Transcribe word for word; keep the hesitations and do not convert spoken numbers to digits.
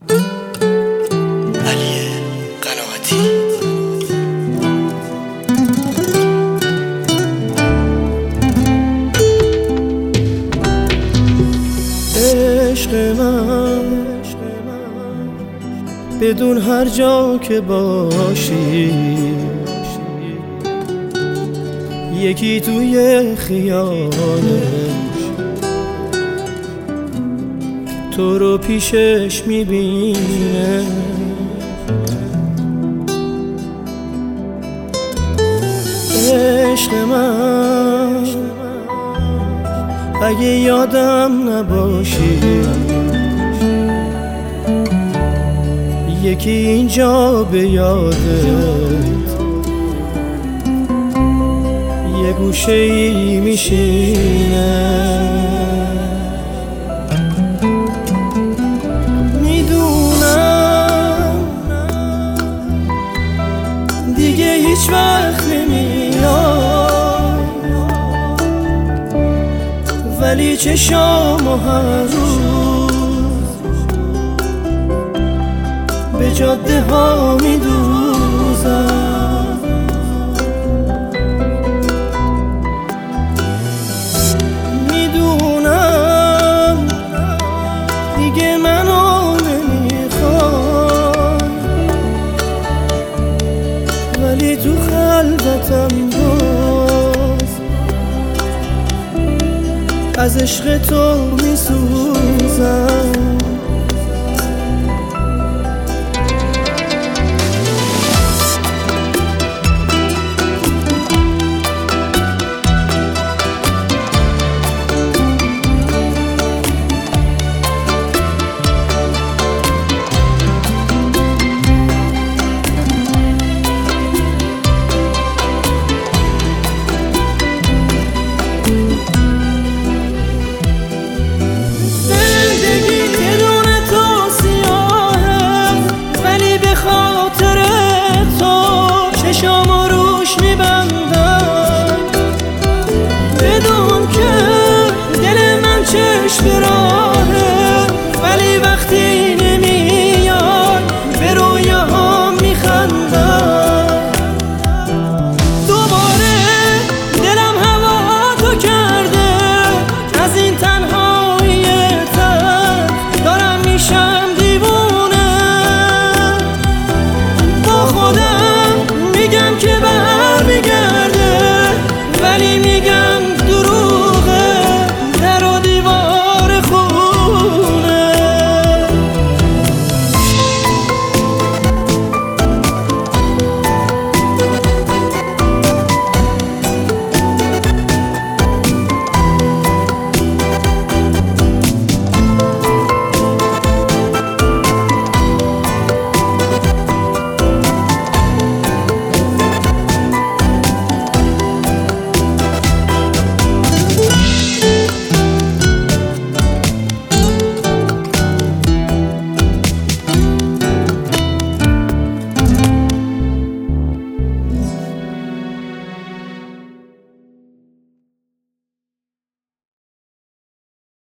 علی قناعتی. عشق من بدون هر جا که باشی، یکی توی خیالش تو رو پیشش میبینه. عشق من اگه یادم نباشی، یکی اینجا به یادت یه گوشه ای میشینه. میدونم دیگه هیچ وقت نمیاد، ولی چشامو هر روز به جاده ها میدوزم. میدونم دیگه منو نمیخوای، ولی تو خلوتم باز از عشق تو میسوزم. چشامو روش میبندم، بدون که دل من چشم راهه، ولی وقتی نمیاد به رویاهام میخندم. دوباره دلم هوا تو کرده، از این تنهایی تن دارم میشم